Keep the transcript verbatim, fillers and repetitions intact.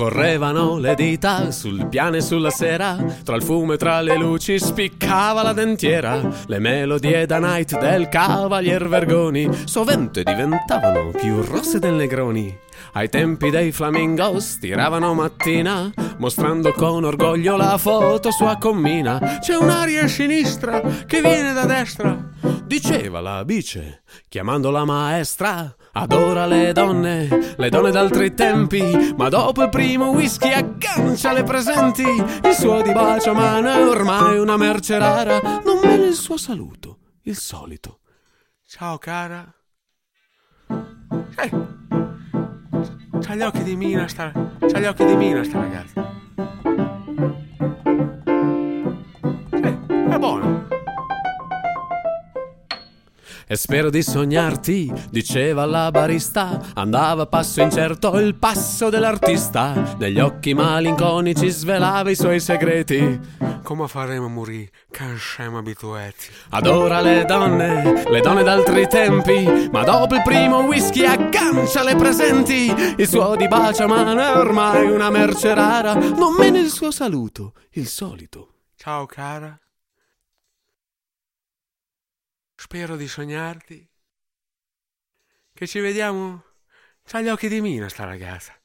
Correvano le dita sul piano e sulla sera, tra il fumo e tra le luci spiccava la dentiera. Le melodie da night del Cavalier Vergoni sovente diventavano più rosse del Negroni. Ai tempi dei Flamingos tiravano mattina, mostrando con orgoglio la foto sua commina. C'è un'aria sinistra che viene da destra, diceva la bice chiamando la maestra. Adora le donne, le donne d'altri tempi, ma dopo il primo whisky aggancia le presenti. Il suo di bacio mano è ormai una merce rara, non meno il suo saluto, il solito. Ciao cara. Ehi, c'ha gli occhi di mina sta, c'ha gli occhi di mina sta ragazza. Ehi, è buono. E spero di sognarti, diceva la barista, andava a passo incerto il passo dell'artista. Negli occhi malinconici svelava i suoi segreti. Come faremo a morire, che siamo abituati. Adora le donne, le donne d'altri tempi, ma dopo il primo whisky aggancia le presenti. Il suo di bacio mano è ormai una merce rara, non meno il suo saluto, il solito. Ciao cara. Spero di sognarti. Che ci vediamo. C'ha gli occhi di mina sta ragazza.